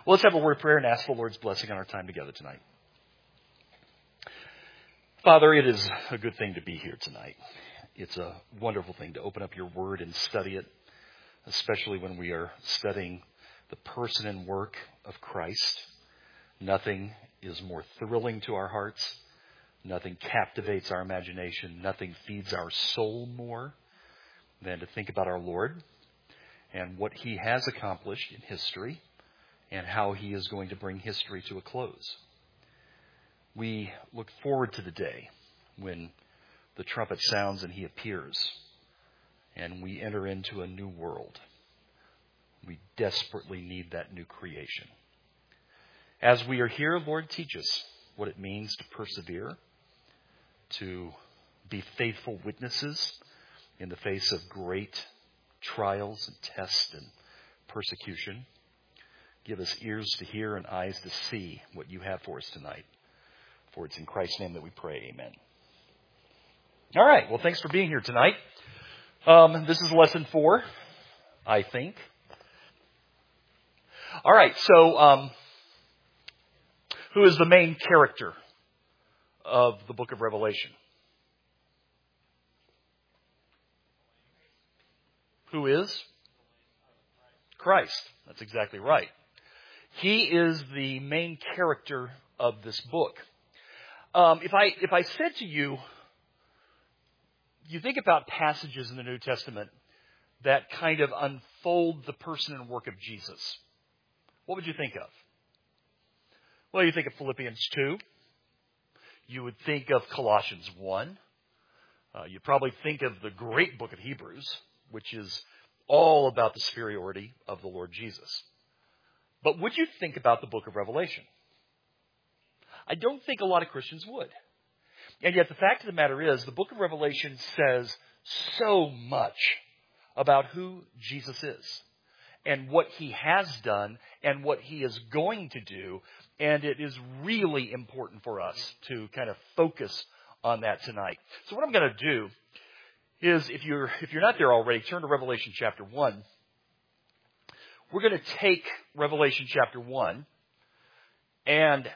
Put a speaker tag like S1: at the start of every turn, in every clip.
S1: Well, let's have a word of prayer and ask the Lord's blessing on our time together tonight. Father, it is a good thing to be here tonight. It's a wonderful thing to open up your word and study it, especially when we are studying the person and work of Christ. Nothing is more thrilling to our hearts. Nothing captivates our imagination. Nothing feeds our soul more than to think about our Lord and what he has accomplished in history and how he is going to bring history to a close. We look forward to the day when the trumpet sounds and he appears and we enter into a new world. We desperately need that new creation. As we are here, Lord, teach us what it means to persevere, to be faithful witnesses in the face of great trials and tests and persecution. Give us ears to hear and eyes to see what you have for us tonight. For it's in Christ's name that we pray. Amen. All right. Well, thanks for being here tonight. This is lesson 4, I think. All right. So, who is the main character of the book of Revelation? Who is? Christ. That's exactly right. He is the main character of this book. If I said to you, you think about passages in the New Testament that kind of unfold the person and work of Jesus, what would you think of? Well, you think of Philippians 2. You would think of Colossians 1. You'd probably think of the great book of Hebrews, which is all about the superiority of the Lord Jesus. But would you think about the book of Revelation? I don't think a lot of Christians would. And yet the fact of the matter is, the book of Revelation says so much about who Jesus is and what he has done and what he is going to do. And it is really important for us to kind of focus on that tonight. So what I'm going to do is, if you're not there already, turn to Revelation chapter 1. We're going to take Revelation chapter 1 and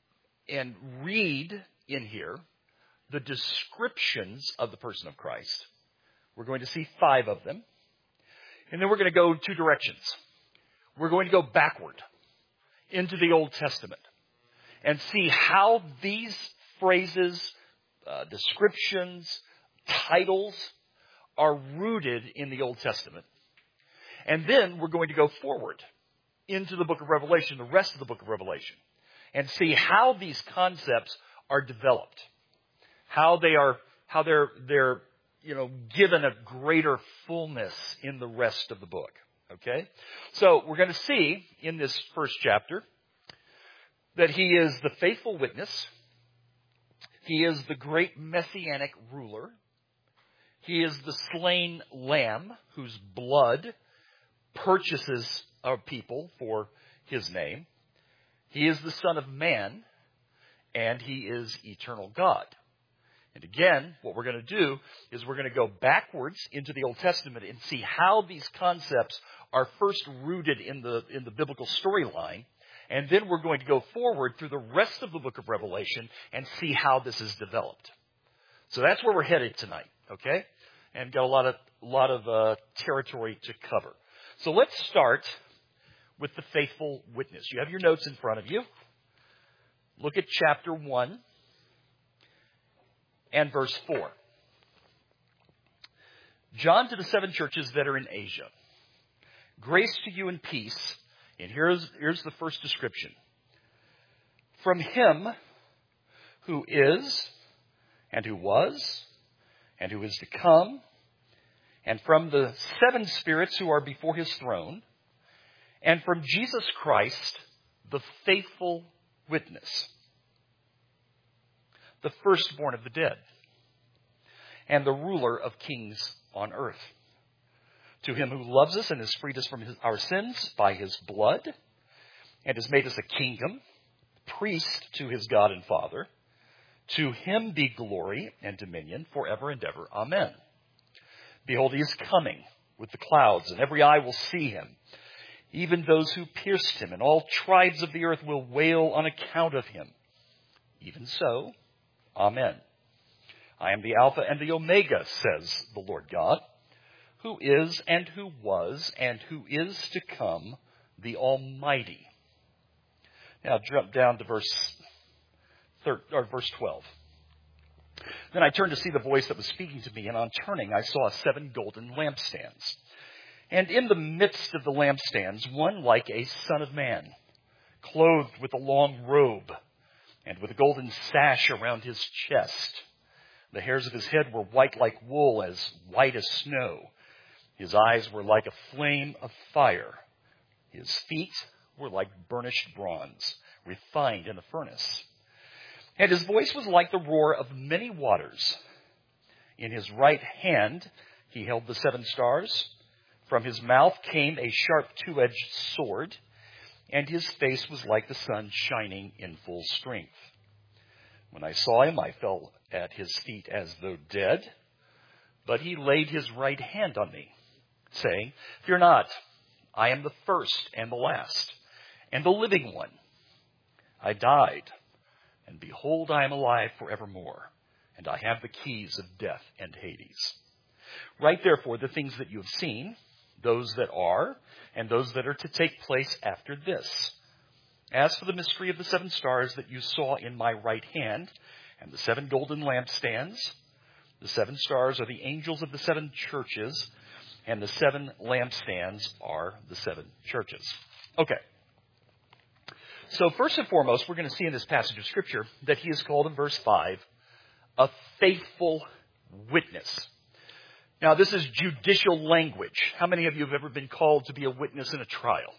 S1: read in here the descriptions of the person of Christ. We're going to see 5 of them. And then we're going to go 2 directions. We're going to go backward into the Old Testament and see how these phrases, descriptions, titles are rooted in the Old Testament. And then we're going to go forward into the book of Revelation, the rest of the book of Revelation, and see how these concepts are developed, how they're given a greater fullness in the rest of the book. Okay? So we're going to see in this first chapter that he is the faithful witness. He is the great messianic ruler. He is the slain lamb whose blood purchases our people for his name. He is the Son of Man, and he is eternal God. And again, what we're going to do is we're going to go backwards into the Old Testament and see how these concepts are first rooted in the biblical storyline. And then we're going to go forward through the rest of the book of Revelation and see how this is developed. So that's where we're headed tonight, okay? And got a lot of territory to cover. So let's start with the faithful witness. You have your notes in front of you. Look at chapter 1 and verse 4. John, to the 7 churches that are in Asia. Grace to you and peace. And here's the first description. From him who is, and who was, and who is to come, and from the 7 spirits who are before his throne, and from Jesus Christ, the faithful witness, the firstborn of the dead, and the ruler of kings on earth. To him who loves us and has freed us from our sins by his blood, and has made us a kingdom, priest to his God and Father, to him be glory and dominion forever and ever. Amen. Behold, he is coming with the clouds, and every eye will see him, even those who pierced him, and all tribes of the earth will wail on account of him. Even so, Amen. I am the Alpha and the Omega, says the Lord God, who is and who was and who is to come, the Almighty. Now jump down to verse 12. Then I turned to see the voice that was speaking to me, and on turning I saw 7 golden lampstands. And in the midst of the lampstands, one like a son of man, clothed with a long robe, and with a golden sash around his chest. The hairs of his head were white like wool, as white as snow. His eyes were like a flame of fire. His feet were like burnished bronze, refined in a furnace. And his voice was like the roar of many waters. In his right hand he held the 7 stars. From his mouth came a sharp 2-edged sword, and his face was like the sun shining in full strength. When I saw him, I fell at his feet as though dead, but he laid his right hand on me, saying, "Fear not, I am the first and the last, and the living one. I died, and behold, I am alive forevermore, and I have the keys of death and Hades. Write therefore the things that you have seen, those that are, and those that are to take place after this. As for the mystery of the 7 stars that you saw in my right hand, and the 7 golden lampstands, the 7 stars are the angels of the 7 churches, and the 7 lampstands are the 7 churches." Okay. So first and foremost, we're going to see in this passage of Scripture that he is called in verse 5, a faithful witness. Now, this is judicial language. How many of you have ever been called to be a witness in a trial?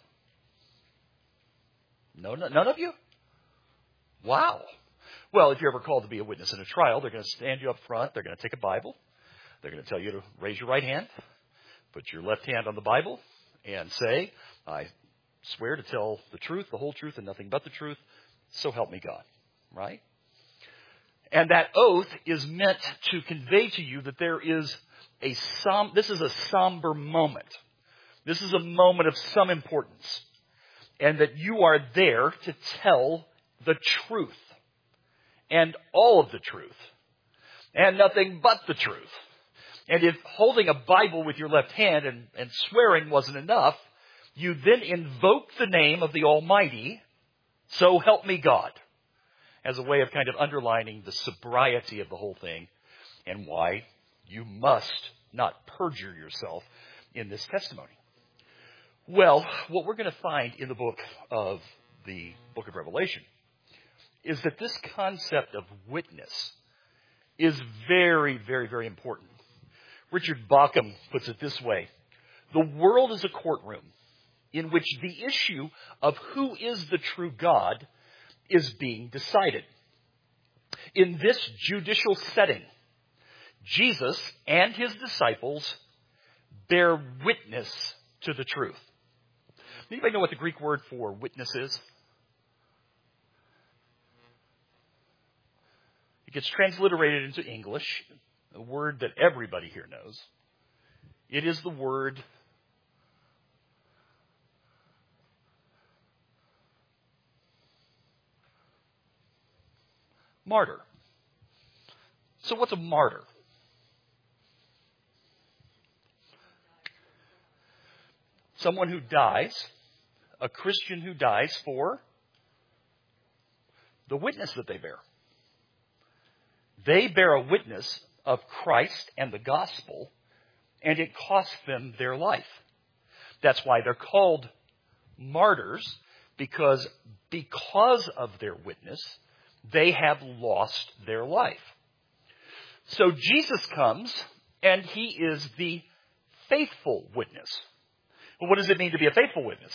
S1: No, none of you? Wow. Well, if you're ever called to be a witness in a trial, they're going to stand you up front. They're going to take a Bible. They're going to tell you to raise your right hand, put your left hand on the Bible, and say, "I swear to tell the truth, the whole truth, and nothing but the truth. So help me God." Right? And that oath is meant to convey to you that there is this is a somber moment. This is a moment of some importance. And that you are there to tell the truth. And all of the truth. And nothing but the truth. And if holding a Bible with your left hand and swearing wasn't enough, you then invoke the name of the Almighty, "So help me God," as a way of kind of underlining the sobriety of the whole thing and why you must not perjure yourself in this testimony. Well, what we're going to find in the book of Revelation is that this concept of witness is very, very, very important. Richard Bauckham puts it this way: the world is a courtroom in which the issue of who is the true God is being decided. In this judicial setting, Jesus and his disciples bear witness to the truth. Anybody know what the Greek word for witness is? It gets transliterated into English, a word that everybody here knows. It is the word martyr. So what's a martyr? Someone who dies, a Christian who dies for the witness that they bear. They bear a witness of Christ and the gospel, and it costs them their life. That's why they're called martyrs, because of their witness, they have lost their life. So Jesus comes, and he is the faithful witness. Well, what does it mean to be a faithful witness?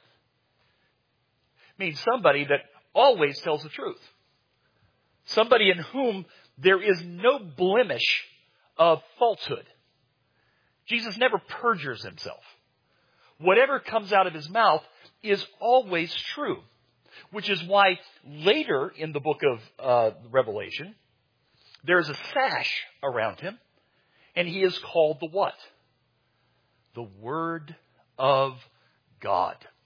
S1: It means somebody that always tells the truth. Somebody in whom there is no blemish of falsehood. Jesus never perjures himself. Whatever comes out of his mouth is always true. Which is why later in the book of Revelation, there's a sash around him, and he is called the what? The Word of God.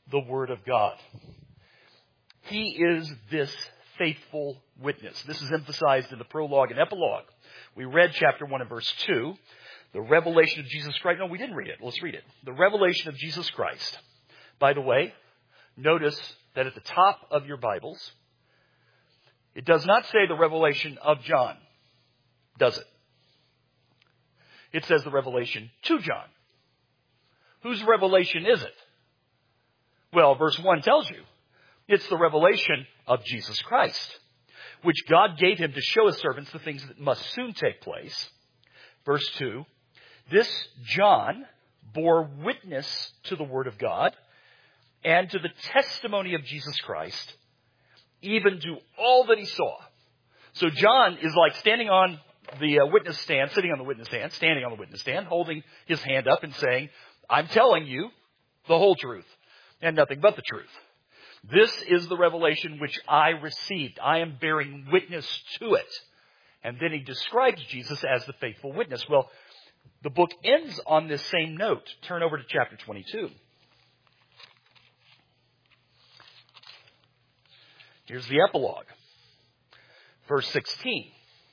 S1: the Word of God. He is this faithful witness. This is emphasized in the prologue and epilogue. We read chapter 1 and verse 2. The revelation of Jesus Christ. No, we didn't read it. Let's read it. The revelation of Jesus Christ. By the way, notice that at the top of your Bibles, it does not say the revelation of John, does it? It says the revelation to John. Whose revelation is it? Well, verse 1 tells you. It's the revelation of Jesus Christ, which God gave him to show his servants the things that must soon take place. Verse 2, this John bore witness to the Word of God and to the testimony of Jesus Christ, even to all that he saw. So John is like standing on the witness stand, sitting on the witness stand, standing on the witness stand, holding his hand up and saying, I'm telling you the whole truth and nothing but the truth. This is the revelation which I received. I am bearing witness to it. And then he describes Jesus as the faithful witness. Well, the book ends on this same note. Turn over to chapter 22. Here's the epilogue. Verse 16.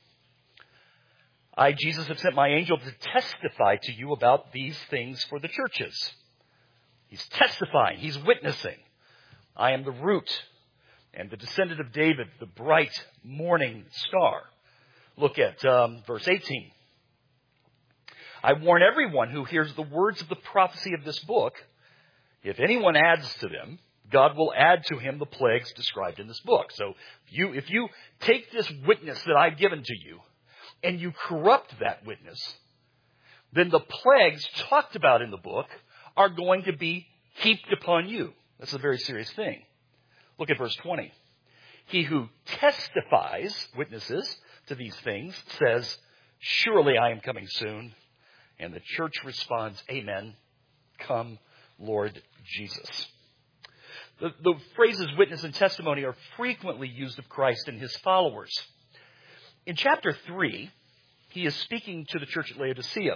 S1: I, Jesus, have sent my angel to testify to you about these things for the churches. He's testifying. He's witnessing. I am the root and the descendant of David, the bright morning star. Look at verse 18. I warn everyone who hears the words of the prophecy of this book, if anyone adds to them, God will add to him the plagues described in this book. So if you take this witness that I've given to you and you corrupt that witness, then the plagues talked about in the book are going to be heaped upon you. That's a very serious thing. Look at verse 20. He who testifies, witnesses to these things, says, surely I am coming soon. And the church responds, amen. Come, Lord Jesus. The phrases witness and testimony are frequently used of Christ and his followers. In chapter 3, he is speaking to the church at Laodicea.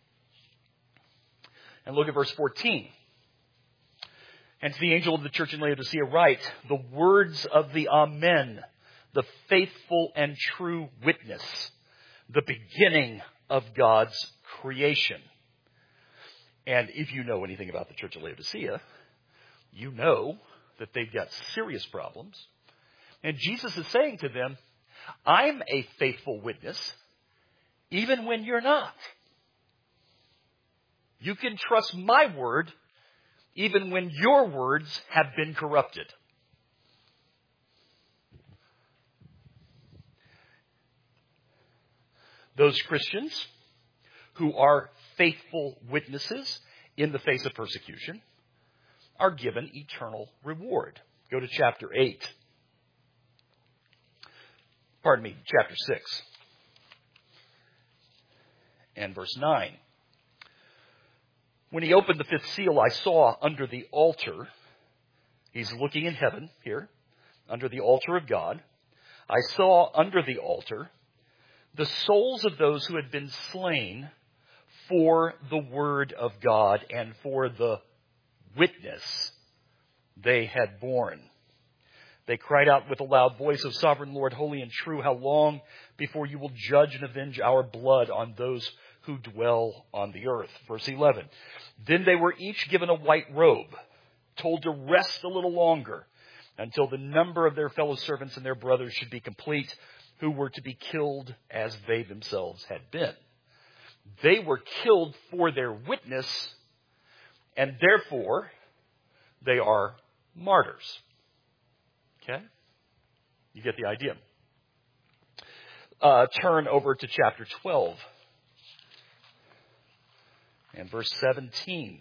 S1: And look at verse 14. And to the angel of the church in Laodicea write, the words of the Amen, the faithful and true witness, the beginning of God's creation. And if you know anything about the church of Laodicea, you know that they've got serious problems. And Jesus is saying to them, I'm a faithful witness, even when you're not. You can trust my word, even when your words have been corrupted. Those Christians who are faithful witnesses in the face of persecution are given eternal reward. Go to chapter 8. Chapter 6. And verse 9. When he opened the fifth seal, I saw under the altar, he's looking in heaven here, under the altar of God. I saw under the altar the souls of those who had been slain for the word of God and for the witness they had borne. They cried out with a loud voice, O sovereign Lord, holy and true, how long before you will judge and avenge our blood on those who dwell on the earth? Verse 11. Then they were each given a white robe, told to rest a little longer until the number of their fellow servants and their brothers should be complete, who were to be killed as they themselves had been. They were killed for their witness, and therefore they are martyrs. Okay? You get the idea. Turn over to chapter 12 and verse 17.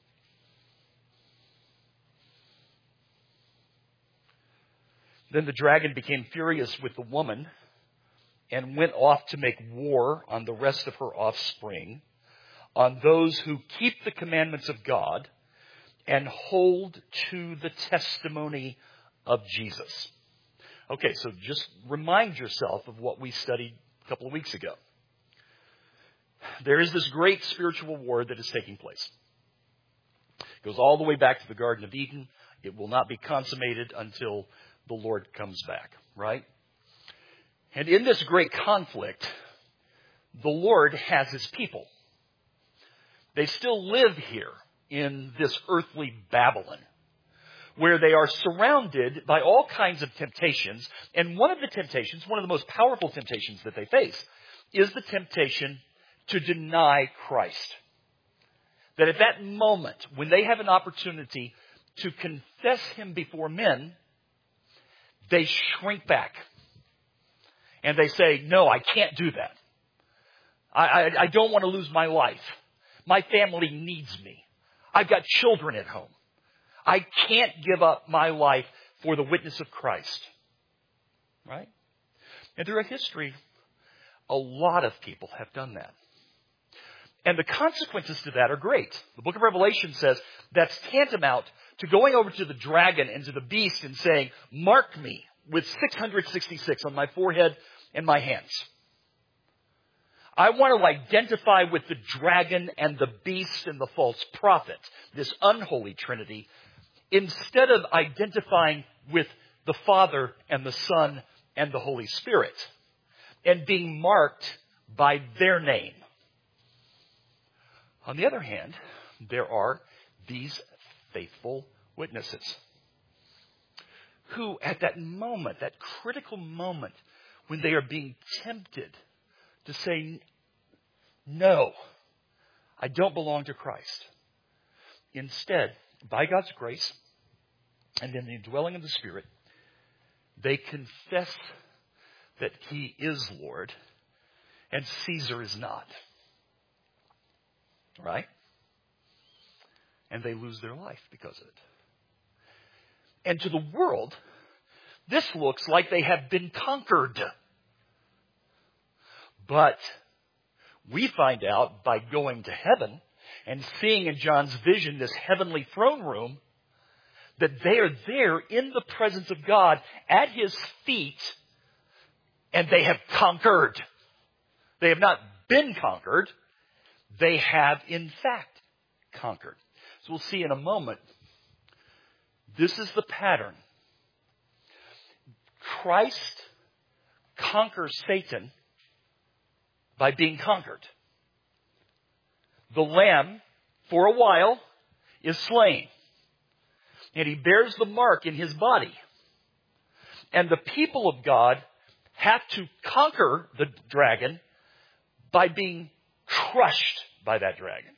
S1: Then the dragon became furious with the woman and went off to make war on the rest of her offspring, on those who keep the commandments of God and hold to the testimony of Jesus. Okay, so just remind yourself of what we studied a couple of weeks ago. There is this great spiritual war that is taking place. It goes all the way back to the Garden of Eden, It will not be consummated until the Lord comes back, right? And in this great conflict, the Lord has His people. They still live here in this earthly Babylon, where they are surrounded by all kinds of temptations. And one of the temptations, one of the most powerful temptations that they face, is the temptation to deny Christ. That at that moment, when they have an opportunity to confess Him before men, they shrink back. And they say, no, I can't do that. I don't want to lose my life. My family needs me. I've got children at home. I can't give up my life for the witness of Christ. Right? And throughout history, a lot of people have done that. And the consequences to that are great. The book of Revelation says that's tantamount to going over to the dragon and to the beast and saying, mark me with 666 on my forehead and my hands. I want to identify with the dragon and the beast and the false prophet, this unholy trinity, instead of identifying with the Father and the Son and the Holy Spirit and being marked by their name. On the other hand, there are these faithful witnesses who at that moment, that critical moment when they are being tempted to say, no, I don't belong to Christ. Instead, by God's grace and in the indwelling of the Spirit, they confess that He is Lord and Caesar is not. Right? And they lose their life because of it. And to the world, this looks like they have been conquered. But we find out by going to heaven and seeing in John's vision this heavenly throne room that they are there in the presence of God at His feet and they have conquered. They have not been conquered. They have, in fact, conquered. So we'll see in a moment. This is the pattern. Christ conquers Satan by being conquered. The Lamb, for a while, is slain. And He bears the mark in His body. And the people of God have to conquer the dragon by being crushed by that dragon.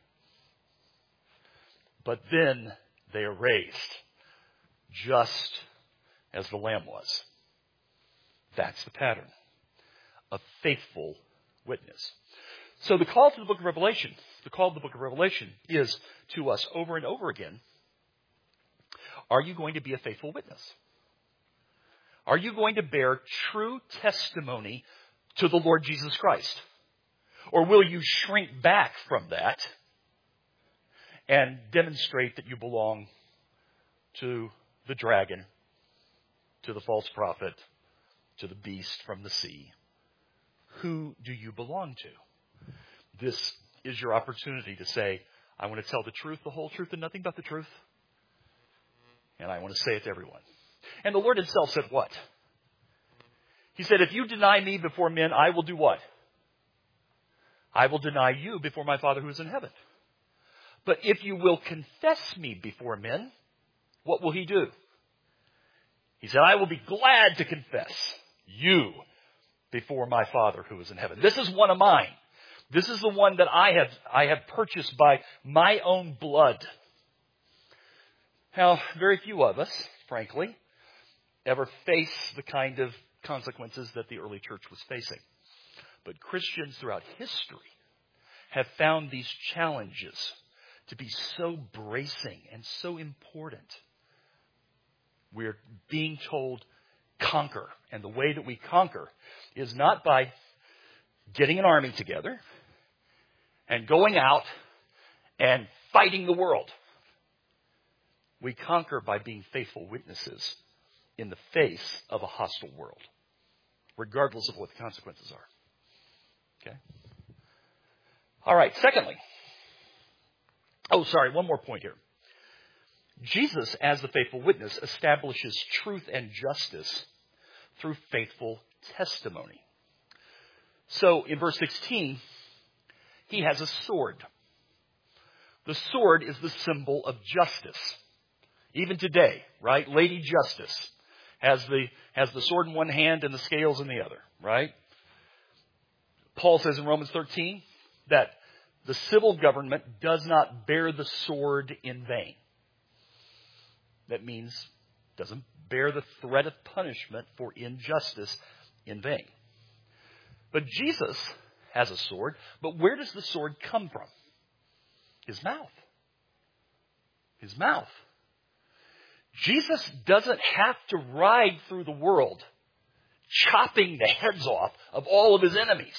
S1: But then they are raised, just as the Lamb was. That's the pattern. A faithful witness. So the call to the book of Revelation, is to us over and over again, are you going to be a faithful witness? Are you going to bear true testimony to the Lord Jesus Christ? Or will you shrink back from that and demonstrate that you belong to the dragon, to the false prophet, to the beast from the sea? Who do you belong to? This is your opportunity to say, I want to tell the truth, the whole truth, and nothing but the truth. And I want to say it to everyone. And the Lord Himself said what? He said, if you deny me before men, I will do what? I will deny you before my Father who is in heaven. But if you will confess me before men, what will He do? He said, I will be glad to confess you before my Father who is in heaven. This is one of mine. This is the one that I have purchased by my own blood. Now, very few of us, frankly, ever face the kind of consequences that the early church was facing. But Christians throughout history have found these challenges to be so bracing and so important. We're being told, conquer. And the way that we conquer is not by getting an army together and going out and fighting the world. We conquer by being faithful witnesses in the face of a hostile world, regardless of what the consequences are. Okay? All right, secondly. One more point here. Jesus, as the faithful witness, establishes truth and justice through faithful testimony. So in verse 16, he has a sword. The sword is the symbol of justice. Even today, right? Lady Justice has the sword in one hand and the scales in the other, right? Paul says in Romans 13 that the civil government does not bear the sword in vain. That means doesn't bear the threat of punishment for injustice in vain. But Jesus has a sword, but where does the sword come from? His mouth. His mouth. Jesus doesn't have to ride through the world chopping the heads off of all of his enemies.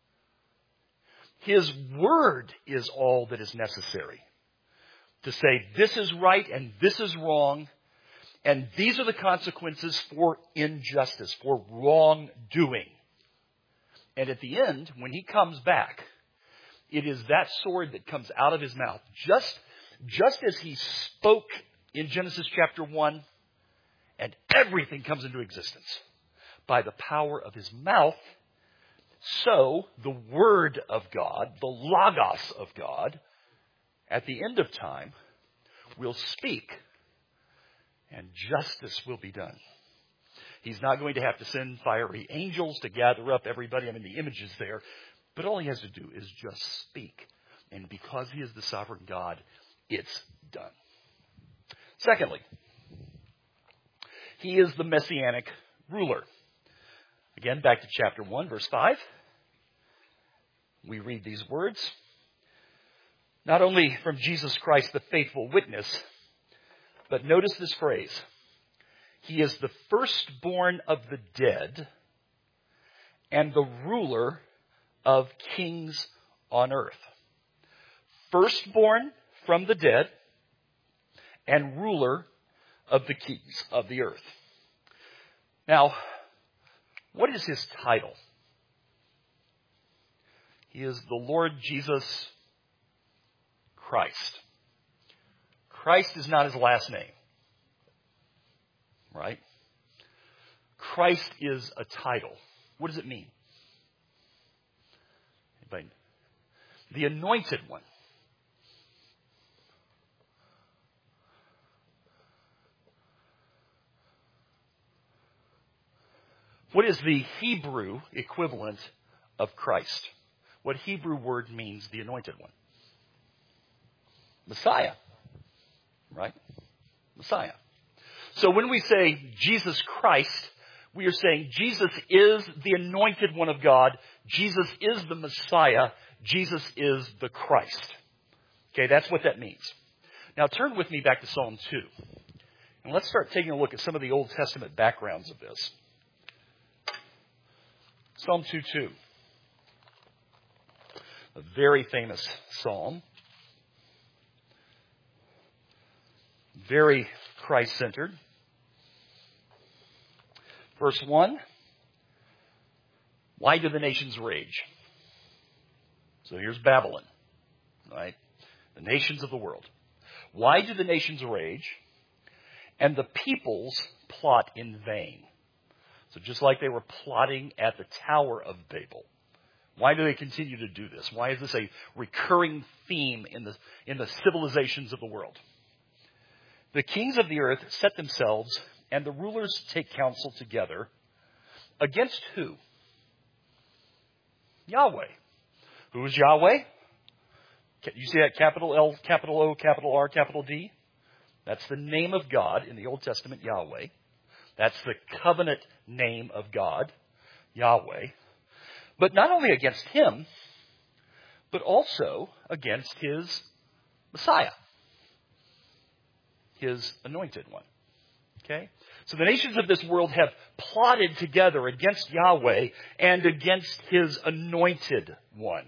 S1: His word is all that is necessary to say this is right and this is wrong, and these are the consequences for injustice, for wrongdoing. And at the end, when he comes back, it is that sword that comes out of his mouth. Just as he spoke in Genesis chapter 1, and everything comes into existence by the power of his mouth, so the Word of God, the Logos of God, at the end of time, will speak, and justice will be done. He's not going to have to send fiery angels to gather up everybody. I mean, the image is there. But all he has to do is just speak. And because he is the sovereign God, it's done. Secondly, he is the messianic ruler. Again, back to chapter 1, verse 5. We read these words. Not only from Jesus Christ, the faithful witness, but notice this phrase. He is the firstborn of the dead and the ruler of kings on earth. Firstborn from the dead and ruler of the kings of the earth. Now, what is his title? He is the Lord Jesus Christ. Christ is not his last name. Right? Christ is a title. What does it mean? Anybody? The anointed one. What is the Hebrew equivalent of Christ? What Hebrew word means the anointed one? Messiah. Right? Messiah. So when we say Jesus Christ, we are saying Jesus is the anointed one of God. Jesus is the Messiah. Jesus is the Christ. Okay, that's what that means. Now turn with me back to Psalm 2. And let's start taking a look at some of the Old Testament backgrounds of this. Psalm 2:2. A very famous psalm. Very Christ-centered. Verse 1. Why do the nations rage? So here's Babylon, right? The nations of the world. Why do the nations rage and the peoples plot in vain? So just like they were plotting at the Tower of Babel. Why do they continue to do this? Why is this a recurring theme in the civilizations of the world? The kings of the earth set themselves, and the rulers take counsel together. Against who? Yahweh. Who is Yahweh? You see that capital L, capital O, capital R, capital D? That's the name of God in the Old Testament, Yahweh. That's the covenant name of God, Yahweh. But not only against him, but also against his Messiah, his anointed one. Okay? So the nations of this world have plotted together against Yahweh and against his anointed one.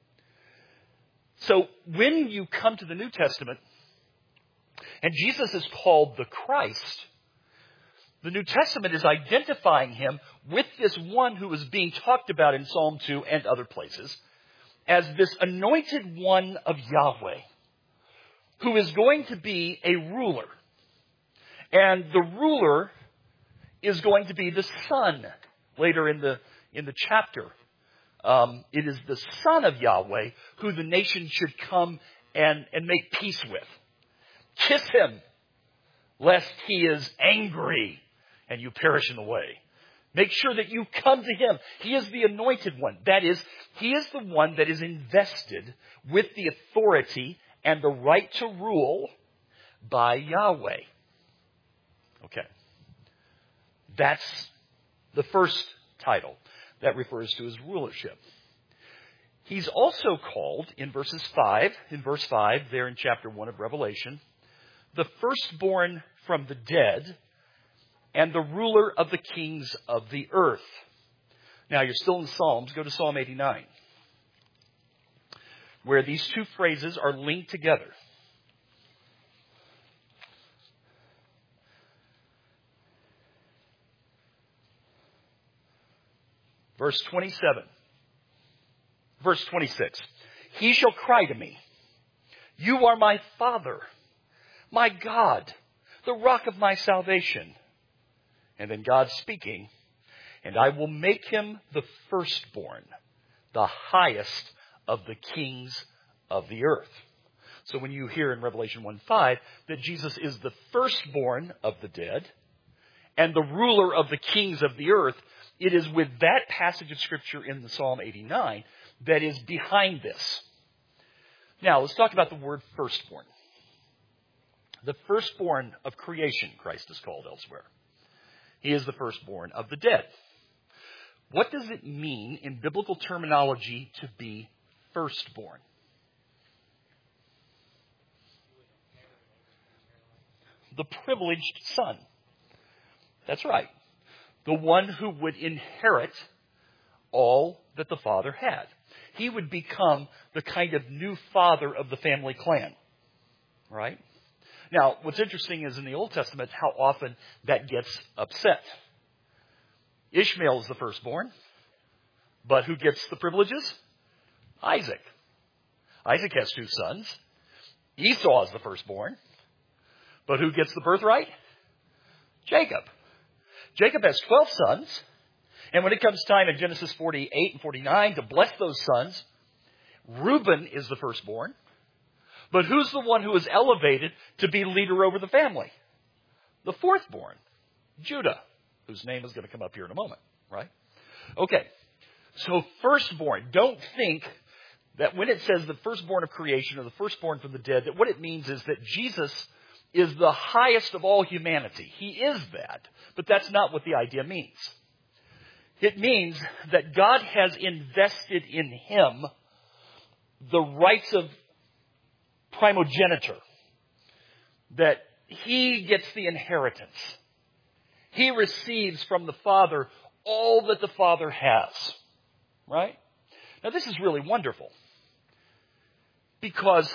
S1: So when you come to the New Testament, and Jesus is called the Christ, the New Testament is identifying him with this one who is being talked about in Psalm 2 and other places as this anointed one of Yahweh, who is going to be a ruler. And the ruler is going to be the son. Later in the chapter, it is the son of Yahweh who the nation should come and make peace with. Kiss him, lest he is angry and you perish in the way. Make sure that you come to him. He is the anointed one. That is, he is the one that is invested with the authority and the right to rule by Yahweh. Okay. That's the first title that refers to his rulership. He's also called in verse 5 there in chapter 1 of Revelation, the firstborn from the dead and the ruler of the kings of the earth. Now, you're still in Psalms. Go to Psalm 89, where these two phrases are linked together. Verse 27. Verse 26. He shall cry to me, you are my Father, my God, the rock of my salvation. And then God speaking, and I will make him the firstborn, the highest of the kings of the earth. So when you hear in Revelation 1:5 that Jesus is the firstborn of the dead and the ruler of the kings of the earth, it is with that passage of Scripture in the Psalm 89 that is behind this. Now, let's talk about the word firstborn. The firstborn of creation, Christ is called elsewhere. He is the firstborn of the dead. What does it mean in biblical terminology to be firstborn? The privileged son. That's right. The one who would inherit all that the father had. He would become the kind of new father of the family clan. Right? Now, what's interesting is in the Old Testament how often that gets upset. Ishmael is the firstborn, but who gets the privileges? Isaac. Isaac has two sons. Esau is the firstborn, but who gets the birthright? Jacob. Jacob has 12 sons, and when it comes time in Genesis 48 and 49 to bless those sons, Reuben is the firstborn. But who's the one who is elevated to be leader over the family? The fourthborn, Judah, whose name is going to come up here in a moment, right? Okay, so firstborn. Don't think that when it says the firstborn of creation or the firstborn from the dead, that what it means is that Jesus is the highest of all humanity. He is that, but that's not what the idea means. It means that God has invested in him the rights of primogeniture, that he gets the inheritance. He receives from the Father all that the Father has. Right? Now this is really wonderful, because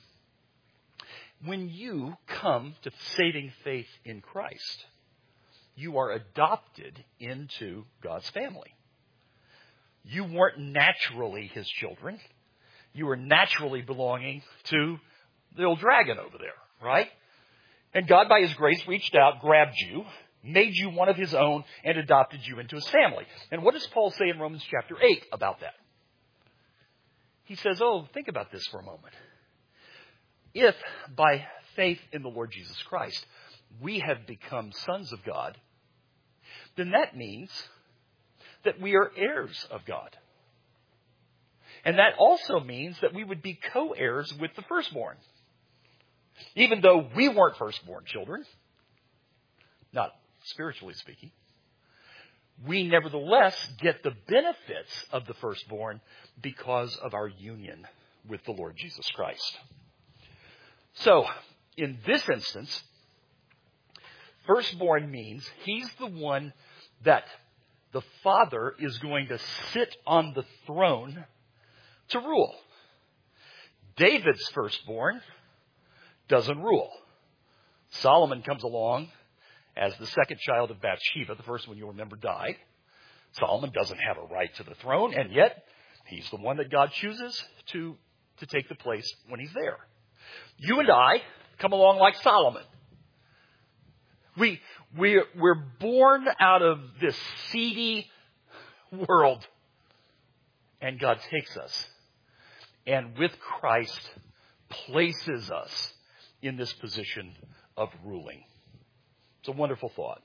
S1: when you come to saving faith in Christ, you are adopted into God's family. You weren't naturally his children. You were naturally belonging to the old dragon over there, right? And God, by his grace, reached out, grabbed you, made you one of his own, and adopted you into his family. And what does Paul say in Romans chapter 8 about that? He says, think about this for a moment. If by faith in the Lord Jesus Christ, we have become sons of God, then that means that we are heirs of God. And that also means that we would be co-heirs with the firstborn. Even though we weren't firstborn children, not spiritually speaking, we nevertheless get the benefits of the firstborn because of our union with the Lord Jesus Christ. So, in this instance, firstborn means he's the one that the Father is going to sit on the throne to rule. David's firstborn doesn't rule. Solomon comes along as the second child of Bathsheba. The first one, you'll remember, died. Solomon doesn't have a right to the throne, and yet he's the one that God chooses to take the place when he's there. You and I come along like Solomon. We're born out of this seedy world, and God takes us, and with Christ places us in this position of ruling. It's a wonderful thought.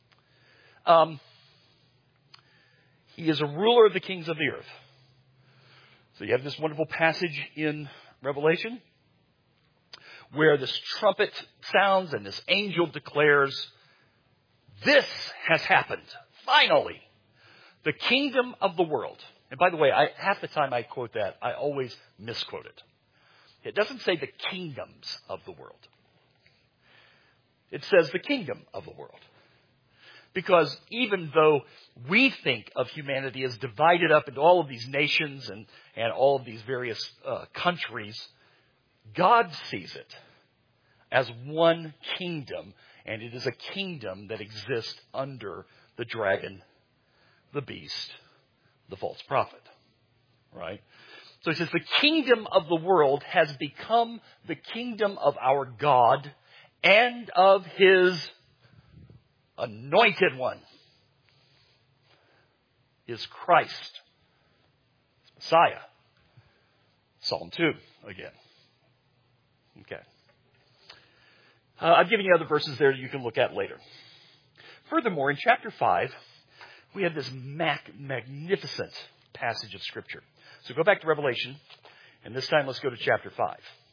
S1: He is a ruler of the kings of the earth. So you have this wonderful passage in Revelation where this trumpet sounds and this angel declares, this has happened. Finally, the kingdom of the world. And by the way, half the time I quote that, I always misquote it. It doesn't say the kingdoms of the world. It says the kingdom of the world. Because even though we think of humanity as divided up into all of these nations and all of these various countries, God sees it as one kingdom, and it is a kingdom that exists under the dragon, the beast, the false prophet. Right? So he says the kingdom of the world has become the kingdom of our God and of His Anointed One. Is Christ, Messiah. Psalm 2 again. Okay. I've given you other verses there that you can look at later. Furthermore, in chapter 5, we have this magnificent passage of Scripture. So go back to Revelation, and this time let's go to chapter 5.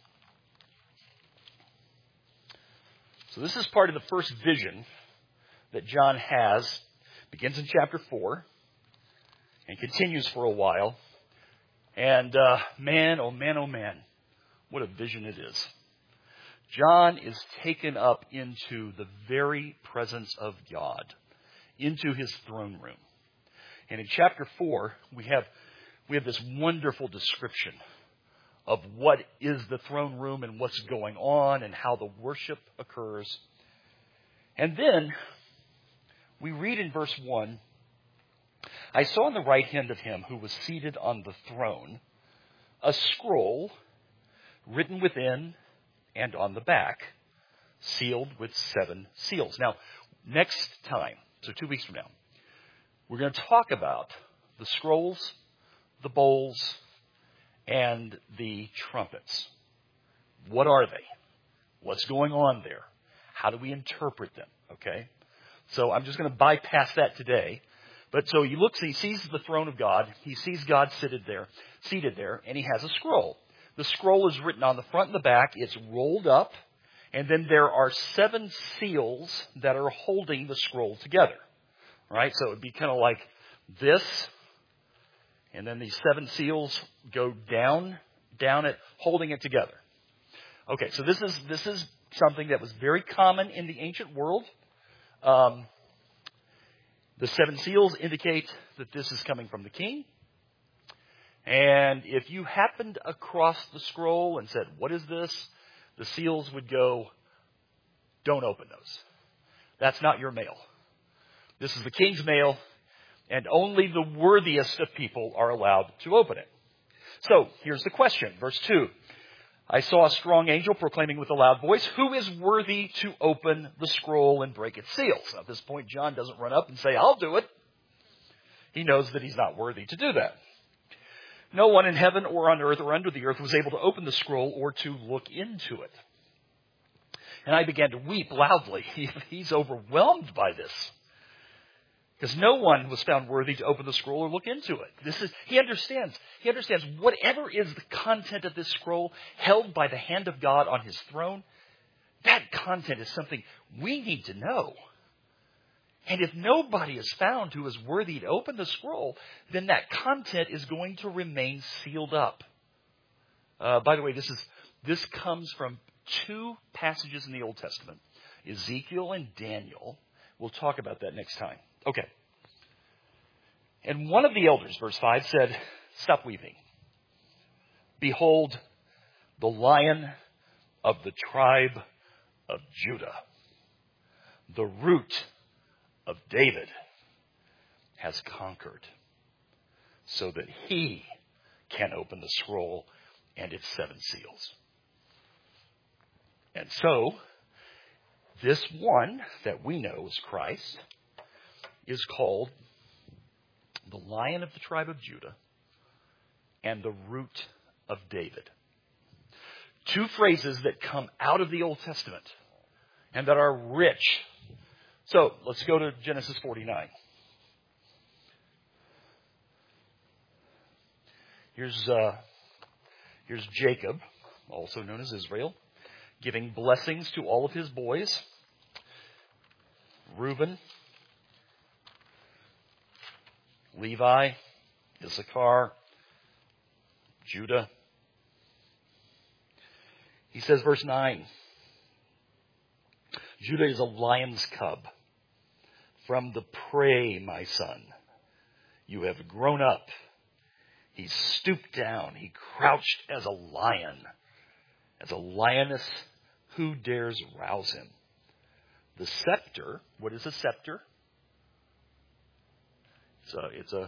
S1: So this is part of the first vision that John has. Begins in chapter 4 and continues for a while. And man, oh man, oh man, what a vision it is. John is taken up into the very presence of God, into His throne room. And in chapter 4, we have this wonderful description of what is the throne room and what's going on and how the worship occurs. And then we read in verse 1, I saw on the right hand of Him who was seated on the throne a scroll written within and on the back, sealed with 7 seals. Now, next time, so 2 weeks from now, we're going to talk about the scrolls, the bowls, and the trumpets. What are they? What's going on there? How do we interpret them? Okay? So I'm just going to bypass that today. But so he looks, he sees the throne of God. He sees God seated there, and he has a scroll. The scroll is written on the front and the back. It's rolled up. And then there are 7 seals that are holding the scroll together. All right? So it would be kind of like this. And then these 7 seals go down it, holding it together. Okay, so this is something that was very common in the ancient world. The 7 seals indicate that this is coming from the king. And if you happened across the scroll and said, what is this? The seals would go, don't open those. That's not your mail. This is the king's mail, and only the worthiest of people are allowed to open it. So, here's the question. Verse 2. I saw a strong angel proclaiming with a loud voice, who is worthy to open the scroll and break its seals? Now, at this point, John doesn't run up and say, I'll do it. He knows that he's not worthy to do that. No one in heaven or on earth or under the earth was able to open the scroll or to look into it. And I began to weep loudly. He's overwhelmed by this. Because no one was found worthy to open the scroll or look into it. He understands whatever is the content of this scroll held by the hand of God on His throne, that content is something we need to know. And if nobody is found who is worthy to open the scroll, then that content is going to remain sealed up. By the way, this comes from 2 passages in the Old Testament, Ezekiel and Daniel. We'll talk about that next time. Okay. And one of the elders, verse 5, said, stop weeping. Behold, the Lion of the tribe of Judah, the Root of David, has conquered, so that He can open the scroll and its 7 seals. And so, This one that we know as Christ is called the Lion of the tribe of Judah and the Root of David. Two phrases that come out of the Old Testament and that are rich. So let's go to Genesis 49. Here's Jacob, also known as Israel, giving blessings to all of his boys. Reuben, Levi, Issachar, Judah. He says, verse 9, Judah is a lion's cub. From the prey, my son, you have grown up. He stooped down. He crouched as a lion. As a lioness, who dares rouse him? The scepter, what is a scepter? It's a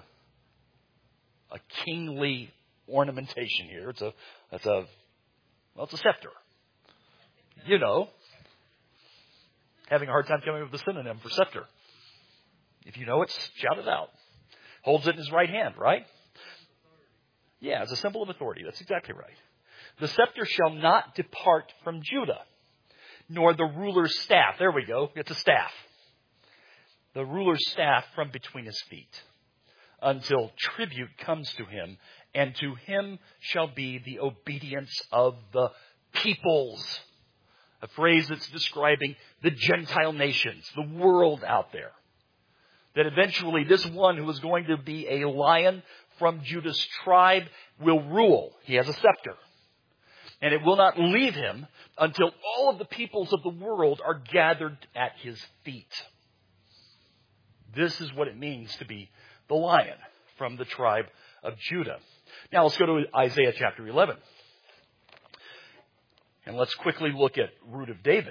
S1: kingly ornamentation here. It's a scepter. You know, having a hard time coming up with a synonym for scepter. If you know it, shout it out. Holds it in his right hand, right? Yeah, it's a symbol of authority. That's exactly right. The scepter shall not depart from Judah, nor the ruler's staff. There we go. It's a staff. The ruler's staff from between his feet, until tribute comes to him, and to him shall be the obedience of the peoples. A phrase that's describing the Gentile nations, the world out there. That eventually this one who is going to be a lion from Judah's tribe will rule. He has a scepter. And it will not leave him until all of the peoples of the world are gathered at his feet. This is what it means to be the lion from the tribe of Judah. Now let's go to Isaiah chapter 11. And let's quickly look at Root of David.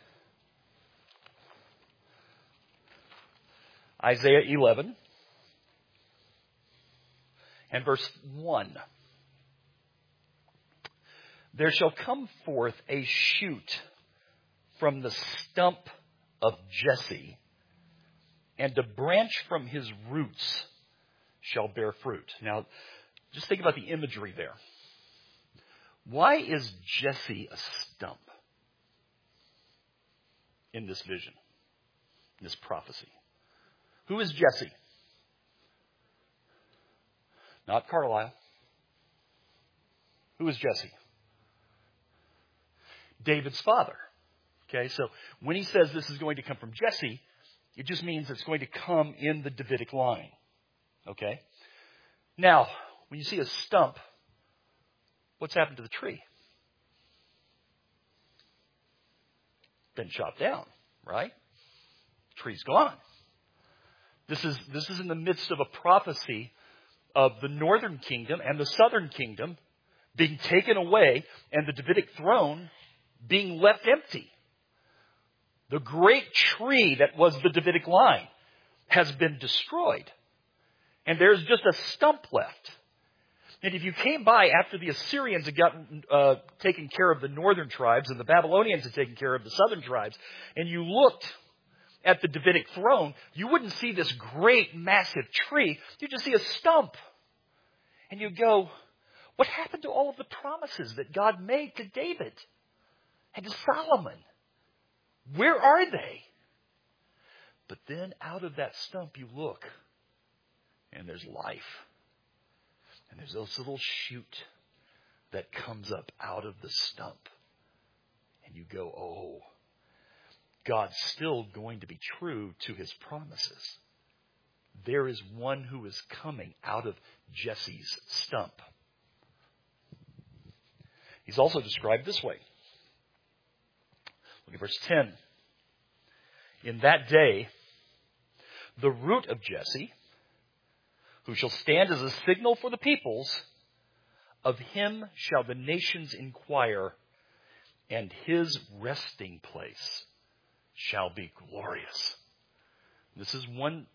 S1: Isaiah 11 and verse 1. There shall come forth a shoot from the stump of Jesse, and a branch from his roots shall bear fruit. Now, just think about the imagery there. Why is Jesse a stump in this vision, in this prophecy? Who is Jesse? Not Carlisle. Who is Jesse? David's father. Okay, so when he says this is going to come from Jesse, it just means it's going to come in the Davidic line. Okay? Now, when you see a stump, what's happened to the tree? Been chopped down, right? The tree's gone. This is in the midst of a prophecy of the northern kingdom and the southern kingdom being taken away and the Davidic throne being left empty. The great tree that was the Davidic line has been destroyed. And there's just a stump left. And if you came by after the Assyrians had gotten taken care of the northern tribes and the Babylonians had taken care of the southern tribes, and you looked at the Davidic throne, you wouldn't see this great, massive tree. You'd just see a stump. And you'd go, what happened to all of the promises that God made to David and to Solomon? Where are they? But then out of that stump you look, and there's life. And there's this little shoot that comes up out of the stump. And you go, oh, God's still going to be true to his promises. There is one who is coming out of Jesse's stump. He's also described this way. Look at verse 10. In that day, the root of Jesse, who shall stand as a signal for the peoples, of him shall the nations inquire, and his resting place shall be glorious. This is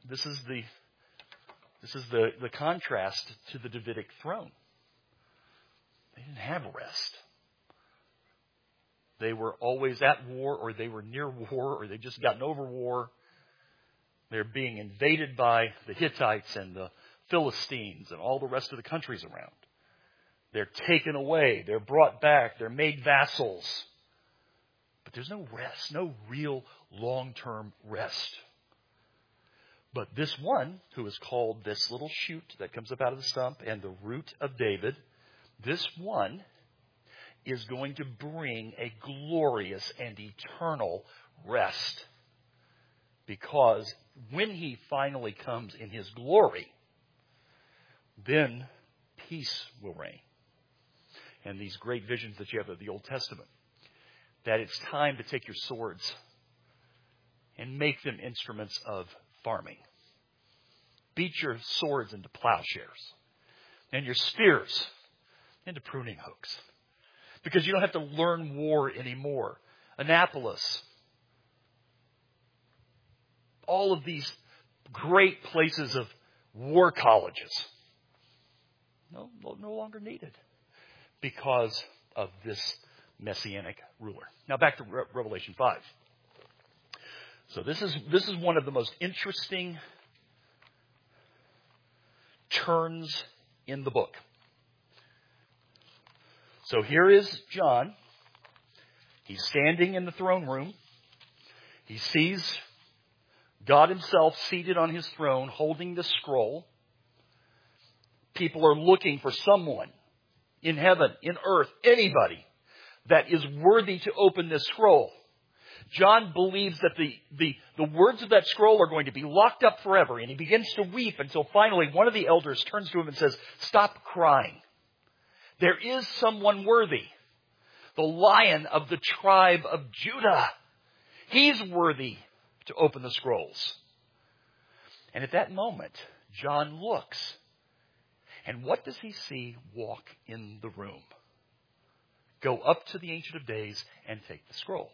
S1: the contrast to the Davidic throne. They didn't have rest. They were always at war, or they were near war, or they'd just gotten over war. They're being invaded by the Hittites and the Philistines and all the rest of the countries around. They're taken away. They're brought back. They're made vassals. But there's no rest, no real long-term rest. But this one, who is called this little shoot that comes up out of the stump and the root of David, this one is going to bring a glorious and eternal rest. Because when he finally comes in his glory, then peace will reign. And these great visions that you have of the Old Testament, that it's time to take your swords and make them instruments of farming. Beat your swords into plowshares and your spears into pruning hooks. Because you don't have to learn war anymore. Annapolis, all of these great places of war colleges, no longer needed because of this messianic ruler. Now back to Revelation 5. So this is one of the most interesting turns in the book. So here is John. He's standing in the throne room. He sees God himself seated on his throne holding the scroll. People are looking for someone in heaven, in earth, anybody that is worthy to open this scroll. John believes that the words of that scroll are going to be locked up forever. And he begins to weep until finally one of the elders turns to him and says, "Stop crying. There is someone worthy. The Lion of the tribe of Judah. He's worthy to open the scrolls." And at that moment, John looks. And what does he see walk in the room? Go up to the Ancient of Days and take the scroll.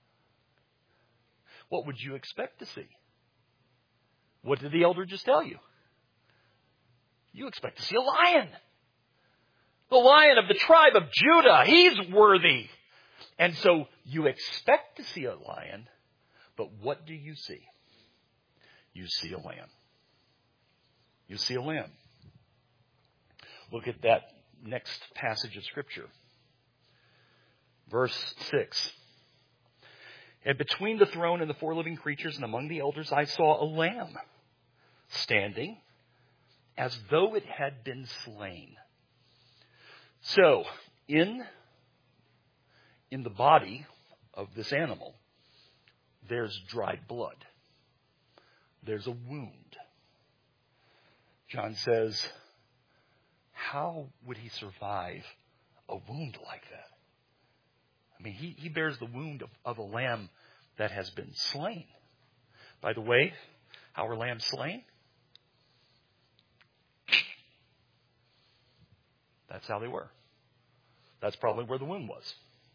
S1: What would you expect to see? What did the elder just tell you? You expect to see a lion. The Lion of the tribe of Judah. He's worthy. And so you expect to see a lion, but what do you see? You see a lamb. You see a lamb. Look at that next passage of Scripture. Verse 6. And between the throne and the four living creatures and among the elders, I saw a lamb standing as though it had been slain. So, in the body of this animal, there's dried blood. There's a wound. John says, how would he survive a wound like that? I mean, he bears the wound of a lamb that has been slain. By the way, how are lambs slain? That's how they were. That's probably where the wound was.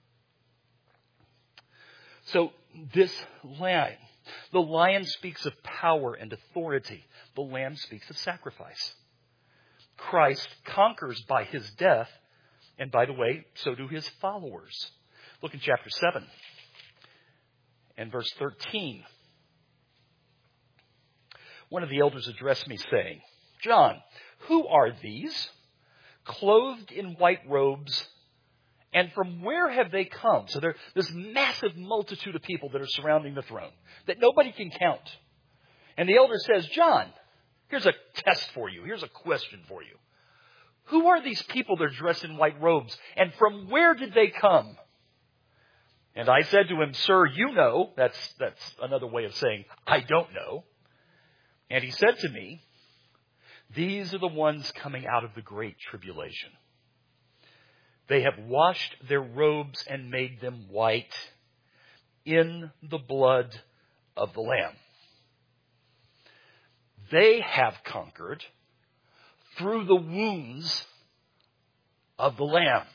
S1: So this lion, the lion speaks of power and authority. The lamb speaks of sacrifice. Christ conquers by his death, and by the way, so do his followers. Look in chapter 7 and verse 13. One of the elders addressed me saying, "John, who are these, clothed in white robes, and from where have they come?" So there's this massive multitude of people that are surrounding the throne that nobody can count. And the elder says, "John, here's a test for you. Here's a question for you. Who are these people that are dressed in white robes, and from where did they come?" And I said to him, "Sir, you know." That's another way of saying, "I don't know." And he said to me, "These are the ones coming out of the great tribulation. They have washed their robes and made them white in the blood of the Lamb. They have conquered through the wounds of the Lamb.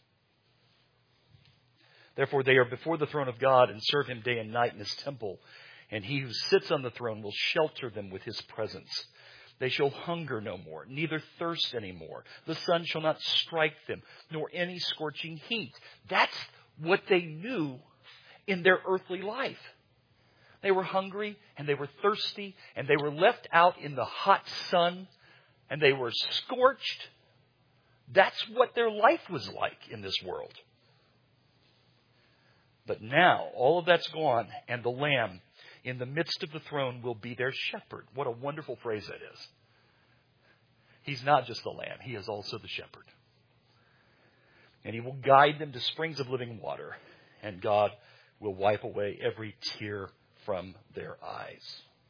S1: Therefore, they are before the throne of God and serve him day and night in his temple. And he who sits on the throne will shelter them with his presence. They shall hunger no more, neither thirst any more. The sun shall not strike them, nor any scorching heat." That's what they knew in their earthly life. They were hungry and they were thirsty and they were left out in the hot sun and they were scorched. That's what their life was like in this world. But now all of that's gone and the Lamb in the midst of the throne will be their shepherd. What a wonderful phrase that is. He's not just the Lamb. He is also the shepherd. And He will guide them to springs of living water. And God will wipe away every tear from their eyes.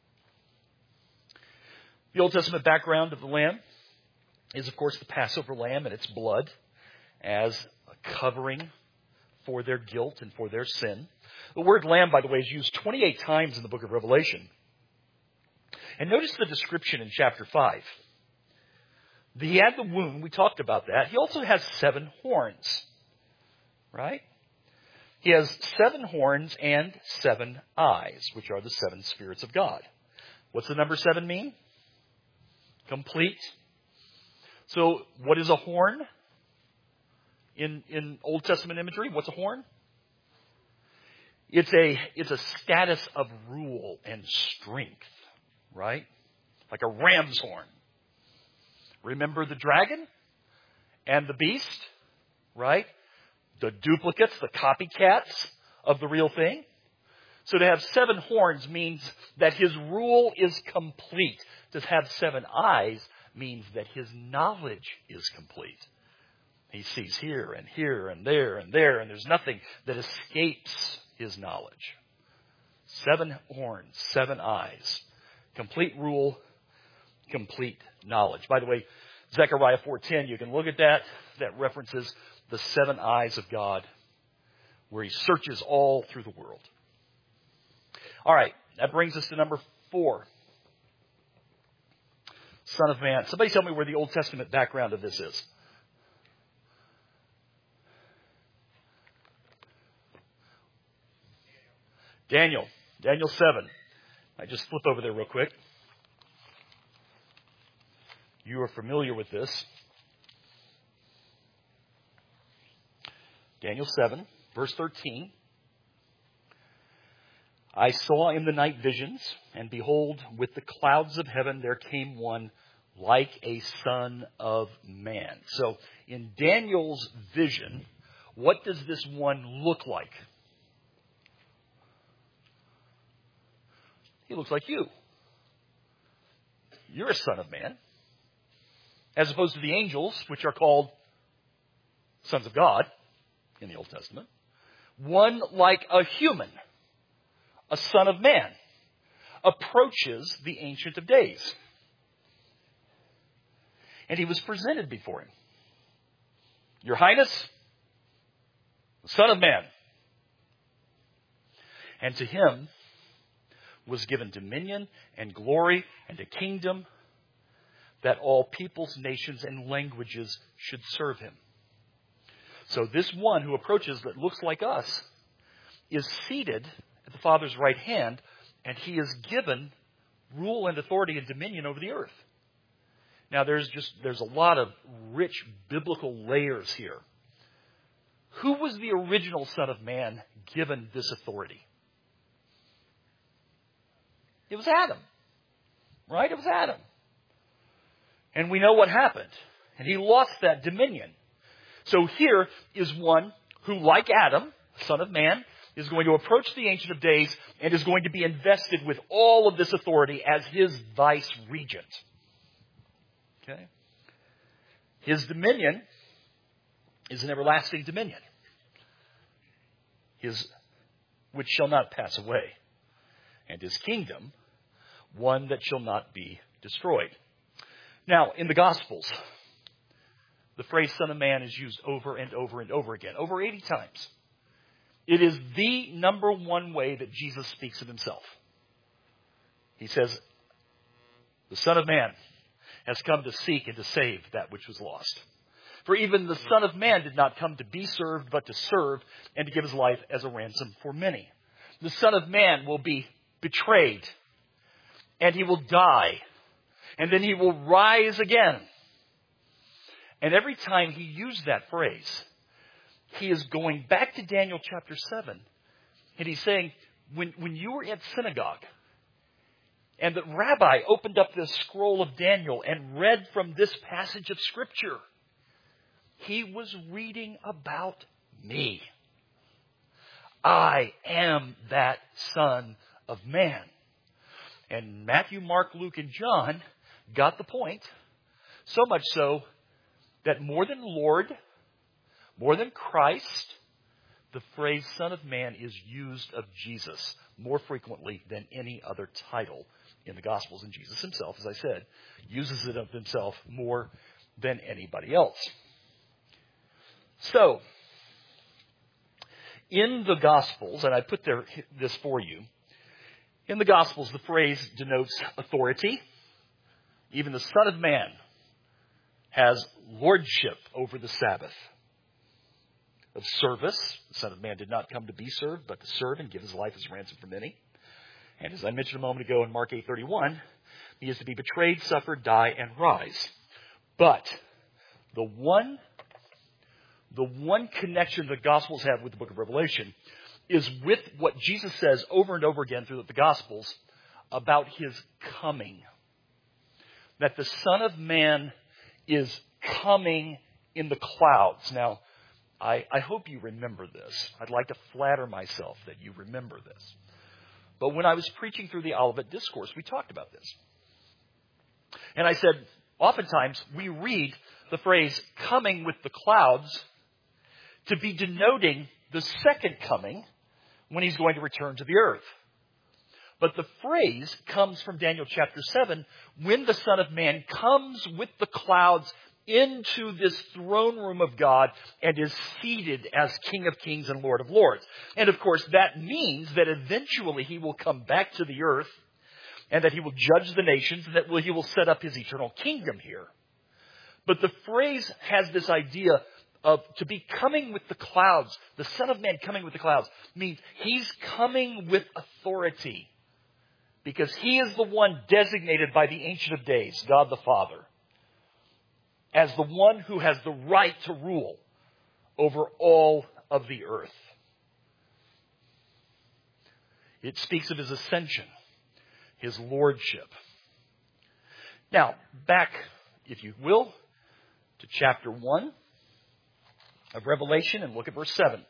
S1: The Old Testament background of the Lamb is, of course, the Passover lamb and its blood as a covering for their guilt and for their sin. The word lamb, by the way, is used 28 times in the book of Revelation. And notice the description in chapter 5. He had the wound. We talked about that. He also has 7 horns. Right? He has 7 horns and 7 eyes, which are the 7 spirits of God. What's the number 7 mean? Complete. So what is a horn in Old Testament imagery? What's a horn? It's a status of rule and strength, right? Like a ram's horn. Remember the dragon and the beast, right? The duplicates, the copycats of the real thing. So to have 7 horns means that His rule is complete. To have 7 eyes means that His knowledge is complete. He sees here and here and there, and there's nothing that escapes His knowledge. 7 horns, 7 eyes. Complete rule, complete knowledge. By the way, Zechariah 4:10, you can look at that. That references the 7 eyes of God, where He searches all through the world. All right, that brings us to number 4. Son of Man. Somebody tell me where the Old Testament background of this is. Daniel 7. I just flip over there real quick. You are familiar with this. Daniel 7, verse 13. I saw in the night visions, and behold, with the clouds of heaven there came one like a son of man. So in Daniel's vision, what does this one look like? He looks like you. You're a son of man. As opposed to the angels, which are called sons of God in the Old Testament. One like a human, a son of man, approaches the Ancient of Days. And he was presented before him. Your Highness, the Son of Man. And to him was given dominion and glory and a kingdom that all peoples, nations, and languages should serve him. So this one who approaches that looks like us is seated at the Father's right hand, and he is given rule and authority and dominion over the earth. Now there's a lot of rich biblical layers here. Who was the original Son of Man given this authority? It was Adam. Right? It was Adam. And we know what happened. And he lost that dominion. So here is one who, like Adam, Son of Man, is going to approach the Ancient of Days and is going to be invested with all of this authority as his vice regent. Okay? His dominion is an everlasting dominion, which shall not pass away, and his kingdom, one that shall not be destroyed. Now, in the Gospels, the phrase Son of Man is used over and over and over again, over 80 times. It is the number one way that Jesus speaks of himself. He says, the Son of Man has come to seek and to save that which was lost. For even the Son of Man did not come to be served, but to serve and to give his life as a ransom for many. The Son of Man will be betrayed, and he will die, and then he will rise again. And every time he used that phrase, he is going back to Daniel chapter 7. And he's saying, when you were at synagogue, and the rabbi opened up this scroll of Daniel and read from this passage of Scripture, he was reading about me. I am that Son of Man. And Matthew, Mark, Luke, and John got the point. So much so that more than Lord, more than Christ, the phrase Son of Man is used of Jesus more frequently than any other title in the Gospels. And Jesus himself, as I said, uses it of himself more than anybody else. So, in the Gospels, and I put this for you, in the Gospels the phrase denotes authority. Even the Son of Man has lordship over the Sabbath. Of service, the Son of Man did not come to be served, but to serve and give his life as a ransom for many. And as I mentioned a moment ago in Mark 8:31, he is to be betrayed, suffer, die, and rise. But the one connection the Gospels have with the book of Revelation is with what Jesus says over and over again through the Gospels about his coming. That the Son of Man is coming in the clouds. Now, I hope you remember this. I'd like to flatter myself that you remember this. But when I was preaching through the Olivet Discourse, we talked about this. And I said, oftentimes we read the phrase coming with the clouds to be denoting the second coming when he's going to return to the earth. But the phrase comes from Daniel chapter 7, when the Son of Man comes with the clouds into this throne room of God and is seated as King of Kings and Lord of Lords. And of course, that means that eventually he will come back to the earth and that he will judge the nations and that he will set up his eternal kingdom here. But the phrase has this idea of to be coming with the clouds. The Son of Man coming with the clouds means he's coming with authority because he is the one designated by the Ancient of Days, God the Father, as the one who has the right to rule over all of the earth. It speaks of his ascension, his lordship. Now, back, if you will, to chapter 1 of Revelation and look at verse 7.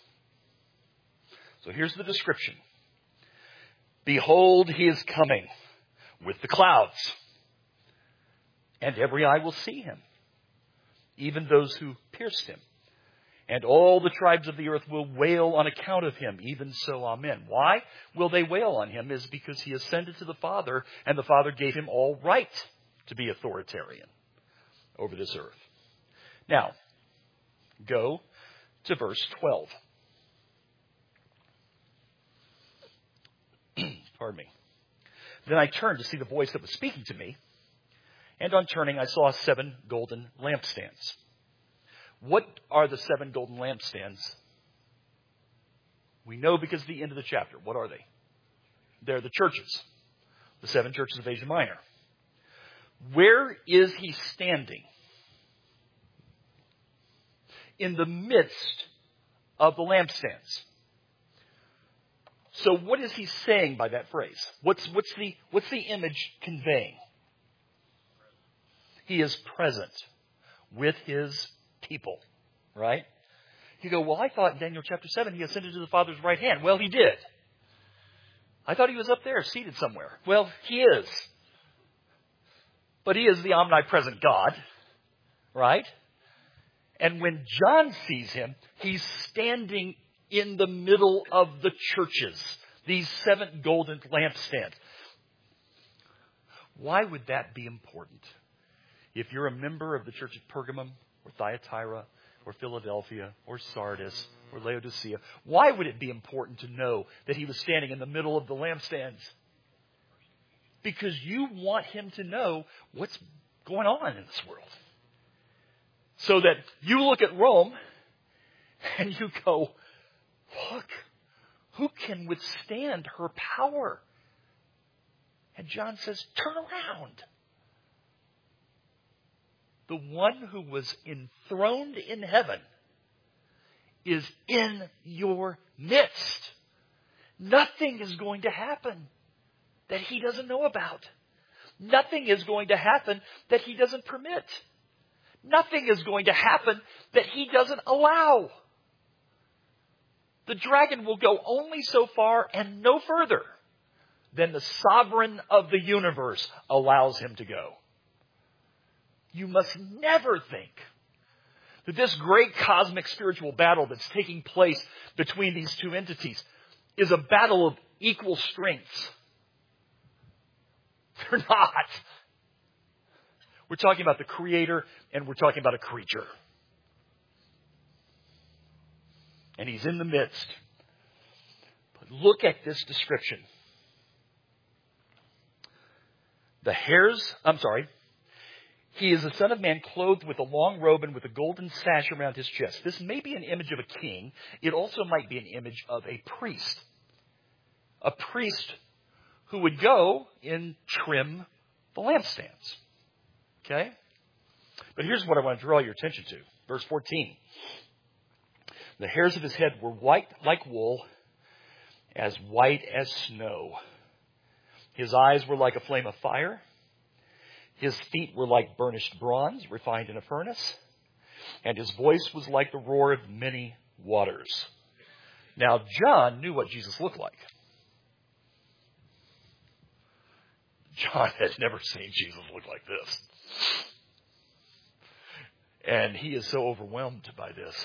S1: So here's the description. Behold, he is coming with the clouds, and every eye will see him, even those who pierced him. And all the tribes of the earth will wail on account of him. Even so, amen. Why will they wail on him? Is because he ascended to the Father, and the Father gave him all right to be authoritarian over this earth. Now, go to verse 12. Pardon me. Then I turned to see the voice that was speaking to me, and on turning I saw 7 golden lampstands. What are the 7 golden lampstands? We know because of the end of the chapter. What are they? They're the churches, the 7 churches of Asia Minor. Where is he standing? In the midst of the lampstands. So what is he saying by that phrase? What's the image conveying? He is present with his people, right? You go, well, I thought in Daniel chapter 7 he ascended to the Father's right hand. Well, he did. I thought he was up there, seated somewhere. Well, he is. But he is the omnipresent God, right? And when John sees him, he's standing in the middle of the churches, these 7 golden lampstands. Why would that be important? If you're a member of the church at Pergamum, or Thyatira, or Philadelphia, or Sardis, or Laodicea, why would it be important to know that he was standing in the middle of the lampstands? Because you want him to know what's going on in this world. So that you look at Rome and you go, look, who can withstand her power? And John says, turn around. The one who was enthroned in heaven is in your midst. Nothing is going to happen that He doesn't know about. Nothing is going to happen that He doesn't permit. Nothing is going to happen that He doesn't allow. The dragon will go only so far and no further than the sovereign of the universe allows him to go. You must never think that this great cosmic spiritual battle that's taking place between these two entities is a battle of equal strengths. They're not. We're talking about the Creator and we're talking about a creature. And He's in the midst. But look at this description. He is the Son of Man clothed with a long robe and with a golden sash around his chest. This may be an image of a king. It also might be an image of a priest. A priest who would go and trim the lampstands. Okay? But here's what I want to draw your attention to. Verse 14. The hairs of his head were white like wool, as white as snow. His eyes were like a flame of fire. His feet were like burnished bronze, refined in a furnace. And his voice was like the roar of many waters. Now, John knew what Jesus looked like. John had never seen Jesus look like this. And he is so overwhelmed by this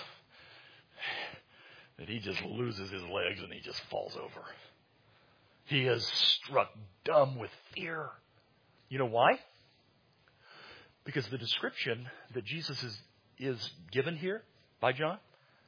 S1: that he just loses his legs and he just falls over. He is struck dumb with fear. You know why? Because the description that Jesus is given here by John,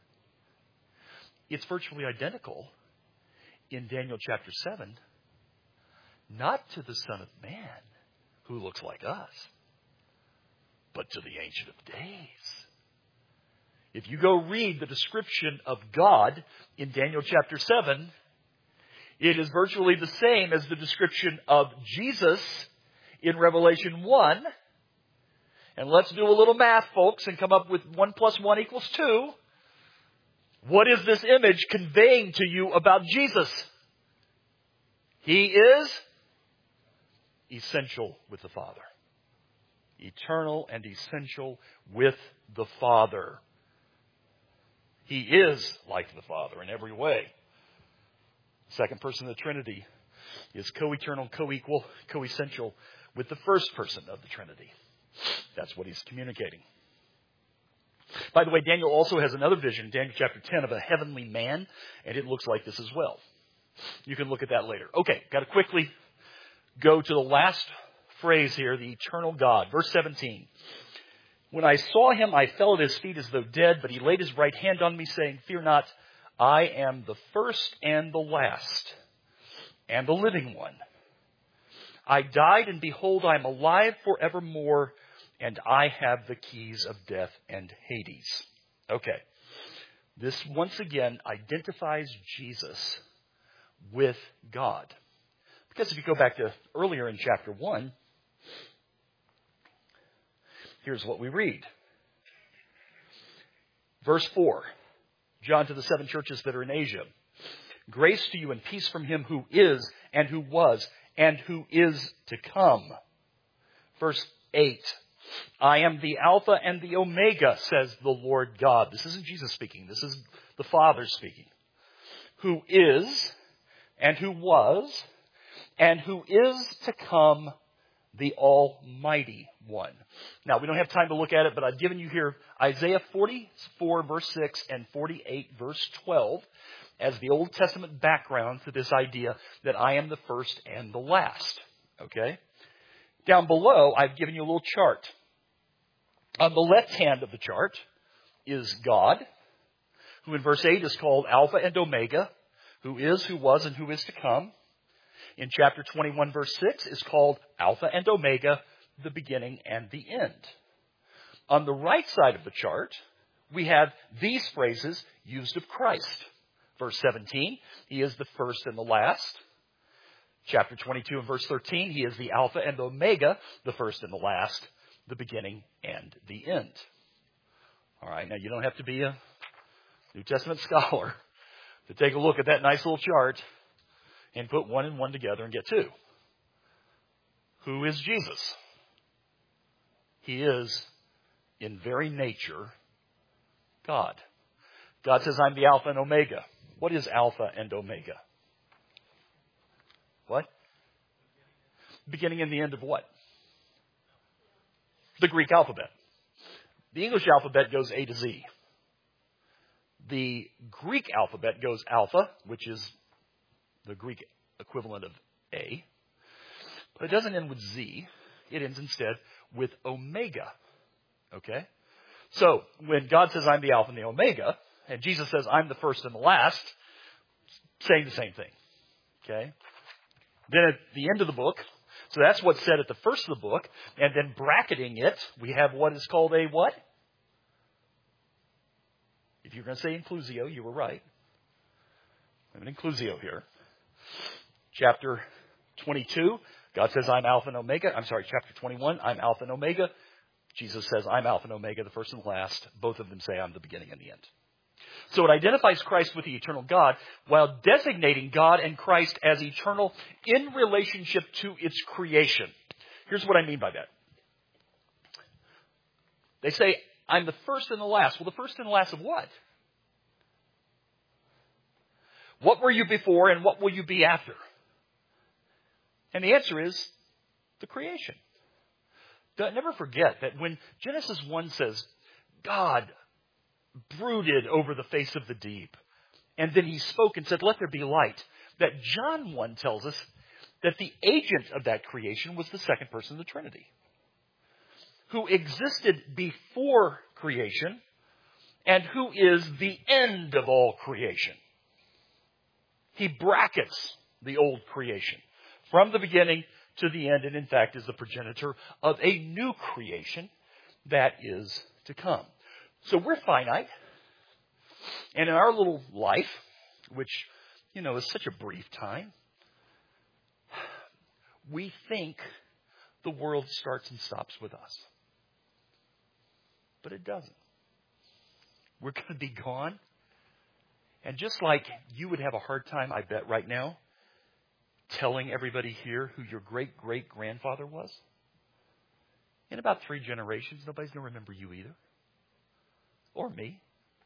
S1: it's virtually identical in Daniel chapter 7, not to the Son of Man who looks like us, but to the Ancient of Days. If you go read the description of God in Daniel chapter 7, it is virtually the same as the description of Jesus in Revelation 1. And let's do a little math, folks, and come up with 1 + 1 = 2. What is this image conveying to you about Jesus? He is essential with the Father. Eternal and essential with the Father. He is like the Father in every way. Second person of the Trinity is co-eternal, co-equal, co-essential with the first person of the Trinity. That's what he's communicating. By the way, Daniel also has another vision, Daniel chapter 10, of a heavenly man, and it looks like this as well. You can look at that later. Okay, got to quickly go to the last phrase here, the eternal God. Verse 17. When I saw him, I fell at his feet as though dead, but he laid his right hand on me, saying, "Fear not, I am the first and the last, and the living one. I died, and behold, I am alive forevermore, and I have the keys of death and Hades." Okay. This once again identifies Jesus with God. Because if you go back to earlier in chapter 1, here's what we read. Verse 4. John to the 7 churches that are in Asia. Grace to you and peace from him who is and who was and who is to come. Verse 8. I am the Alpha and the Omega, says the Lord God. This isn't Jesus speaking. This is the Father speaking. Who is and who was and who is to come, the Almighty One. Now, we don't have time to look at it, but I've given you here Isaiah 44 verse 6 and 48 verse 12 as the Old Testament background to this idea that I am the first and the last. Okay? Down below, I've given you a little chart. On the left hand of the chart is God, who in verse 8 is called Alpha and Omega, who is, who was, and who is to come. In chapter 21, verse 6, is called Alpha and Omega, the beginning and the end. On the right side of the chart, we have these phrases used of Christ. Verse 17, he is the first and the last. Chapter 22 and verse 13, he is the Alpha and Omega, the first and the last, the beginning and the end. All right, now you don't have to be a New Testament scholar, to take a look at that nice little chart and put 1 and 1 together and get 2. Who is Jesus? He is, in very nature, God. God says, I'm the Alpha and Omega. What is Alpha and Omega? What? Beginning and the end of what? The Greek alphabet. The English alphabet goes A to Z. The Greek alphabet goes Alpha, which is the Greek equivalent of A. But it doesn't end with Z. It ends instead with Omega. Okay? So, when God says, I'm the Alpha and the Omega, and Jesus says, I'm the first and the last, saying the same thing. Okay? Then at the end of the book, so that's what's said at the first of the book, and then bracketing it, we have what is called a what? If you're going to say inclusio, you were right. I have an inclusio here. Chapter 22, God says, I'm Alpha and Omega. I'm sorry, chapter 21, I'm Alpha and Omega. Jesus says, I'm Alpha and Omega, the first and the last. Both of them say, I'm the beginning and the end. So it identifies Christ with the eternal God while designating God and Christ as eternal in relationship to its creation. Here's what I mean by that. They say, I'm the first and the last. Well, the first and the last of what? What were you before and what will you be after? And the answer is the creation. Never forget that when Genesis 1 says, God brooded over the face of the deep, and then he spoke and said, let there be light, that John 1 tells us that the agent of that creation was the second person of the Trinity, who existed before creation and who is the end of all creation. He brackets the old creation from the beginning to the end, and in fact is the progenitor of a new creation that is to come. So we're finite, and in our little life, which, is such a brief time, we think the world starts and stops with us. But it doesn't. We're going to be gone. And just like you would have a hard time, I bet, right now, telling everybody here who your great-great-grandfather was, in about 3 generations, nobody's going to remember you either. Or me.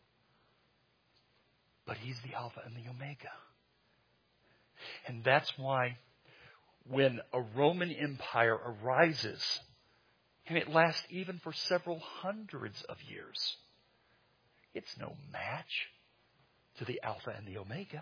S1: But he's the Alpha and the Omega. And that's why when a Roman Empire arises, and it lasts even for several hundreds of years, it's no match to the Alpha and the Omega.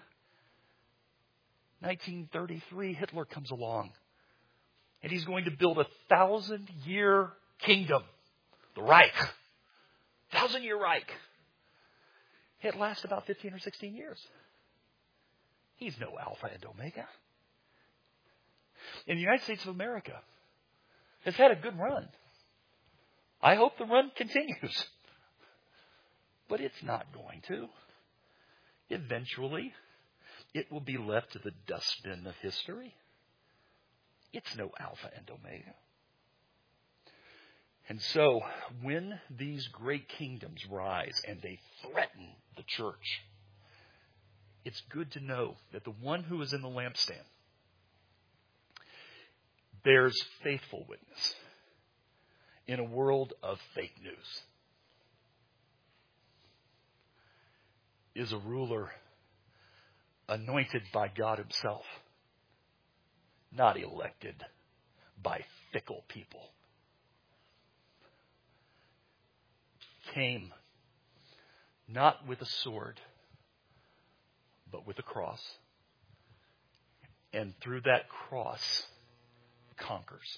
S1: 1933, Hitler comes along, and he's going to build a 1,000-year kingdom, the Reich. 1,000-year Reich. It lasts about 15 or 16 years. He's no Alpha and Omega. And the United States of America has had a good run. I hope the run continues. But it's not going to. Eventually, it will be left to the dustbin of history. It's no Alpha and Omega. And so, when these great kingdoms rise and they threaten the church, it's good to know that the one who is in the lampstand bears faithful witness in a world of fake news. Is a ruler anointed by God himself, not elected by fickle people. Came not with a sword, but with a cross. And through that cross, conquers.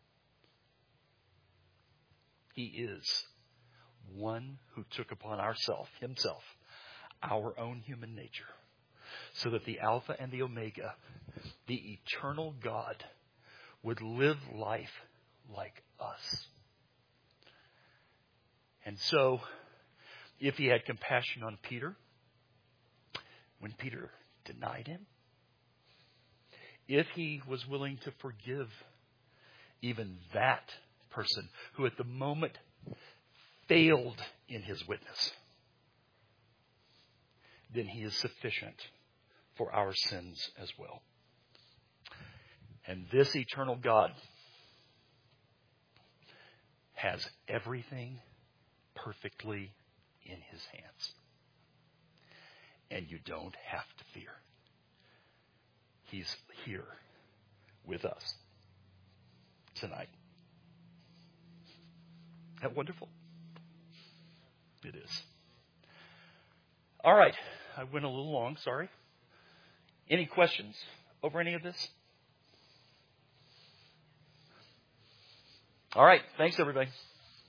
S1: He is one who took upon himself, our own human nature, so that the Alpha and the Omega, the eternal God, would live life like us. And so, if he had compassion on Peter, when Peter denied him, if he was willing to forgive even that person who at the moment failed in his witness, then He is sufficient for our sins as well. And this eternal God has everything perfectly in His hands. And you don't have to fear. He's here with us tonight. Isn't that wonderful? It is. All right. I went a little long, sorry. Any questions over any of this? All right. Thanks, everybody.